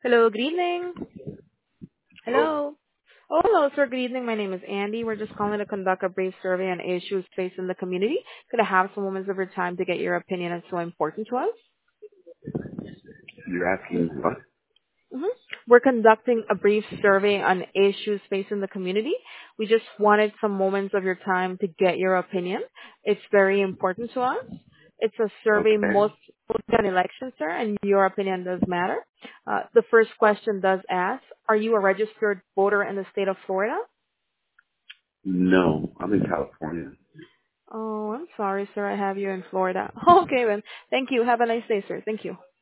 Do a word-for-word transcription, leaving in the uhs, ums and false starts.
Hello, good evening. Hello. Oh, hello, sir. Good evening. My name is Andy. We're just calling to conduct a brief survey on issues facing the community. Could I have some moments of your time to get your opinion? It's so important to us. You're asking what? hmm We're conducting a brief survey on issues facing the community. We just wanted some moments of your time to get your opinion. It's very important to us. It's a survey Okay. most mostly on elections, sir, and your opinion does matter. Uh, the first question does ask, are you a registered voter in the state of Florida? No, I'm in California. Oh, I'm sorry, sir. I have you in Florida. Okay, then. Thank you. Have a nice day, sir. Thank you.